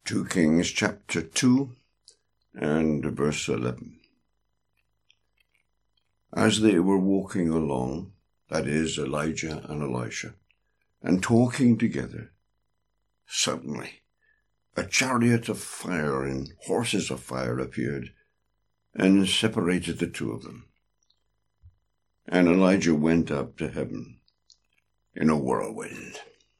2 Kings chapter 2 and verse 11. As they were walking along, that is, Elijah and Elisha, and talking together, suddenly a chariot of fire and horses of fire appeared and separated the two of them. And Elijah went up to heaven in a whirlwind.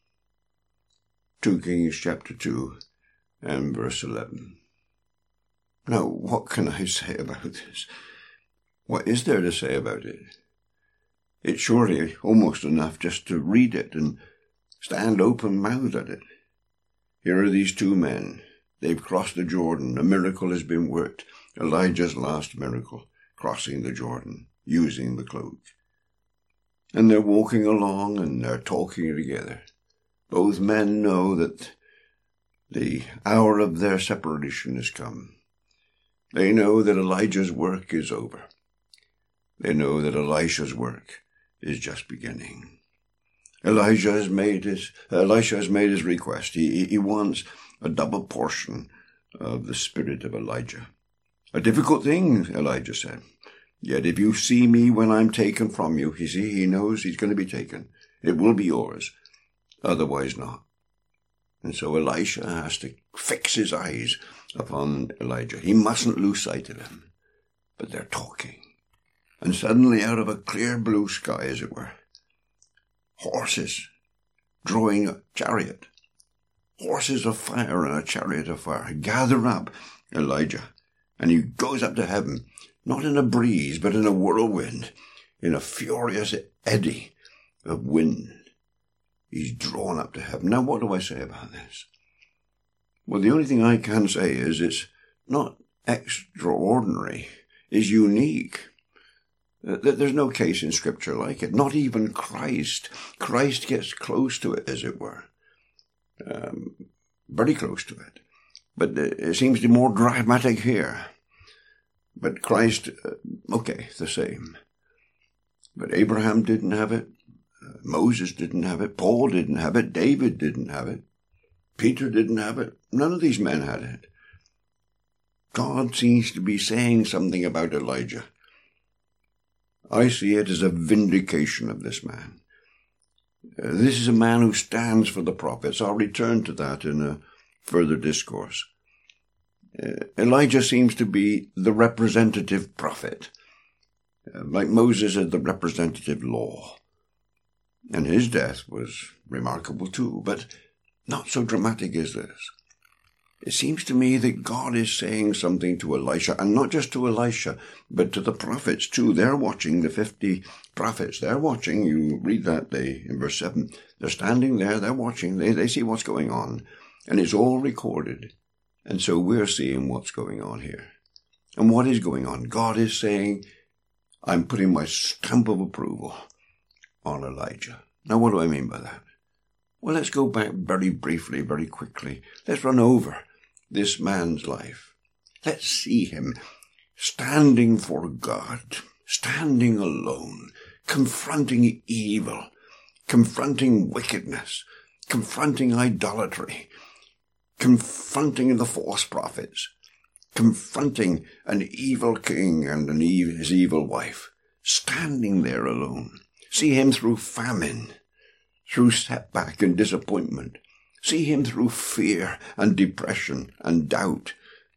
2 Kings chapter 2 and verse 11. Now, what can I say about this? What is there to say about it? It's surely almost enough just to read it and stand open-mouthed at it. Here are these two men. They've crossed the Jordan. A miracle has been worked. Elijah's last miracle, crossing the Jordan, using the cloak. And they're walking along and they're talking together. Both men know that the hour of their separation has come. They know that Elijah's work is over. They know that Elisha's work is just beginning. Elisha has made his request. He wants a double portion of the spirit of Elijah. A difficult thing, Elijah said. Yet if you see me when I'm taken from you, he knows he's going to be taken. It will be yours. Otherwise not. And so Elisha has to fix his eyes upon Elijah. He mustn't lose sight of him. But they're talking. And suddenly out of a clear blue sky, as it were, horses drawing a chariot, horses of fire and a chariot of fire, gather up Elijah. And he goes up to heaven, not in a breeze, but in a whirlwind, in a furious eddy of wind. He's drawn up to heaven. Now, what do I say about this? Well, the only thing I can say is it's not extraordinary. It's unique. There's no case in Scripture like it. Not even Christ. Christ gets close to it, as it were. Very close to it. But it seems to be more dramatic here. But Christ, the same. But Abraham didn't have it. Moses didn't have it. Paul didn't have it. David didn't have it. Peter didn't have it. None of these men had it. God seems to be saying something about Elijah. I see it as a vindication of this man. This is a man who stands for the prophets. I'll return to that in a further discourse. Elijah seems to be the representative prophet, like Moses is the representative law. And his death was remarkable too, but not so dramatic as this. It seems to me that God is saying something to Elisha, and not just to Elisha, but to the prophets too. They're watching, the 50 prophets. They're watching. You read that in verse 7. They're standing there, they're watching, they see what's going on, and it's all recorded. And so we're seeing what's going on here. And what is going on? God is saying, I'm putting my stamp of approval on Elijah. Now, what do I mean by that? Well, let's go back very briefly, very quickly. Let's run over this man's life. Let's see him standing for God, standing alone, confronting evil, confronting wickedness, confronting idolatry, confronting the false prophets, confronting an evil king and his evil wife, standing there alone. See him through famine, through setback and disappointment. See him through fear and depression and doubt,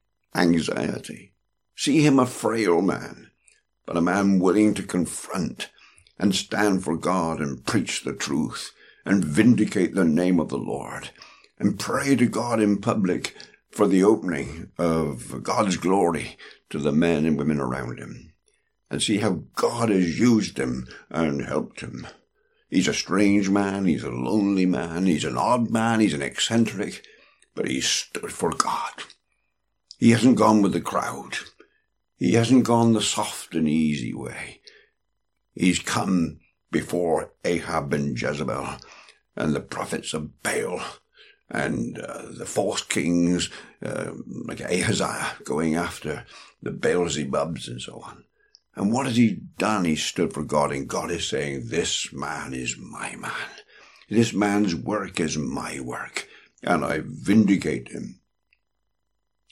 anxiety. See him a frail man, but a man willing to confront and stand for God and preach the truth and vindicate the name of the Lord and pray to God in public for the opening of God's glory to the men and women around him. And see how God has used him and helped him. He's a strange man, he's a lonely man, he's an odd man, he's an eccentric, but he stood for God. He hasn't gone with the crowd. He hasn't gone the soft and easy way. He's come before Ahab and Jezebel and the prophets of Baal and the false kings like Ahaziah going after the Beelzebubs and so on. And what has he done? He stood for God, and God is saying, this man is my man. This man's work is my work, and I vindicate him.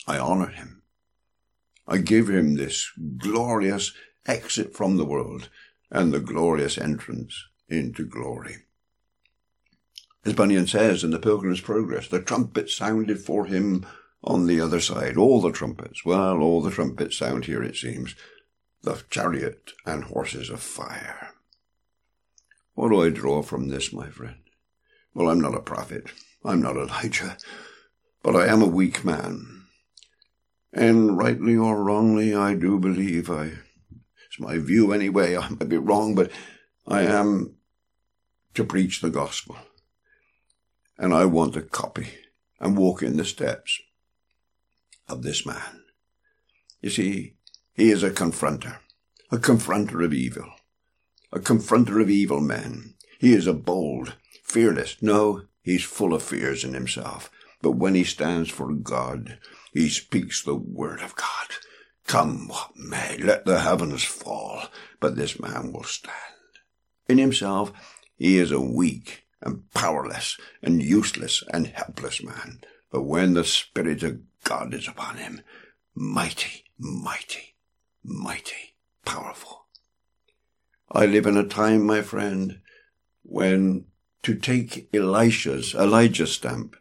I honor him. I give him this glorious exit from the world and the glorious entrance into glory. As Bunyan says in the Pilgrim's Progress, the trumpet sounded for him on the other side. All the trumpets. Well, all the trumpets sound here, it seems. The chariot and horses of fire. What do I draw from this, my friend? Well, I'm not a prophet. I'm not Elijah. But I am a weak man. And rightly or wrongly, I do believe it's my view anyway, I might be wrong, but I am to preach the gospel. And I want to copy and walk in the steps of this man. You see, he is a confronter of evil, a confronter of evil men. He is a bold, fearless. No, he's full of fears in himself. But when he stands for God, he speaks the word of God. Come what may, let the heavens fall, but this man will stand. In himself, he is a weak and powerless and useless and helpless man. But when the Spirit of God is upon him, mighty, mighty, mighty, powerful. I live in a time, my friend, when to take Elijah's stamp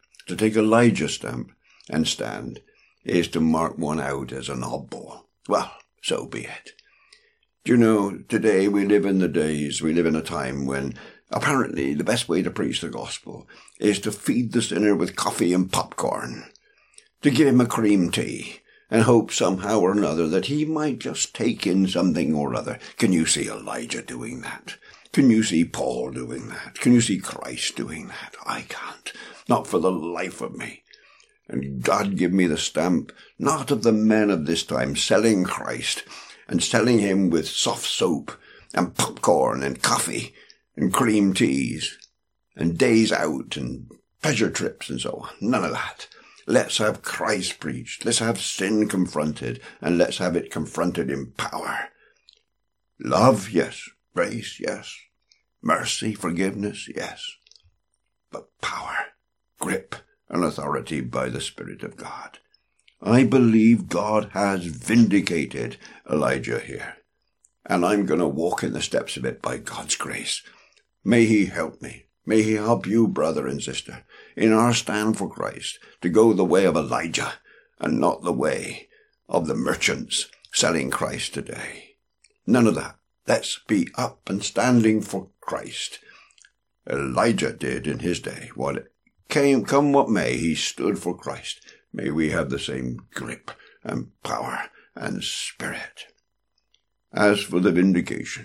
and stand is to mark one out as an oddball. Well, so be it. Do you know, today we live in a time when apparently the best way to preach the gospel is to feed the sinner with coffee and popcorn, to give him a cream tea, and hope somehow or another that he might just take in something or other. Can you see Elijah doing that? Can you see Paul doing that? Can you see Christ doing that? I can't. Not for the life of me. And God give me the stamp, not of the men of this time selling Christ and selling him with soft soap and popcorn and coffee and cream teas and days out and pleasure trips and so on. None of that. Let's have Christ preached. Let's have sin confronted, and let's have it confronted in power. Love, yes. Grace, yes. Mercy, forgiveness, yes. But power, grip, and authority by the Spirit of God. I believe God has vindicated Elijah here, and I'm going to walk in the steps of it by God's grace. May he help me. May he help you, brother and sister, in our stand for Christ, to go the way of Elijah and not the way of the merchants selling Christ today. None of that. Let's be up and standing for Christ. Elijah did in his day. Come what may, he stood for Christ. May we have the same grip and power and spirit. As for the vindication,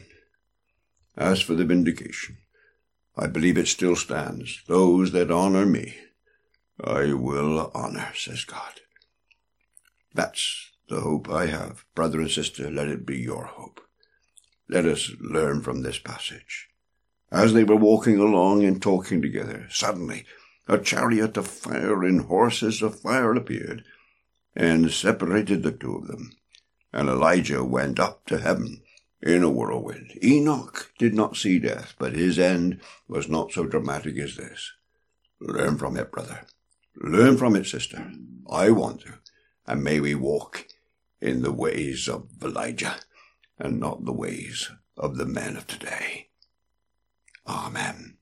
I believe it still stands. Those that honor me, I will honor, says God. That's the hope I have. Brother and sister, let it be your hope. Let us learn from this passage. As they were walking along and talking together, suddenly a chariot of fire and horses of fire appeared and separated the two of them. And Elijah went up to heaven in a whirlwind. Enoch did not see death, but his end was not so dramatic as this. Learn from it, brother. Learn from it, sister. I want to. And may we walk in the ways of Elijah and not the ways of the men of today. Amen.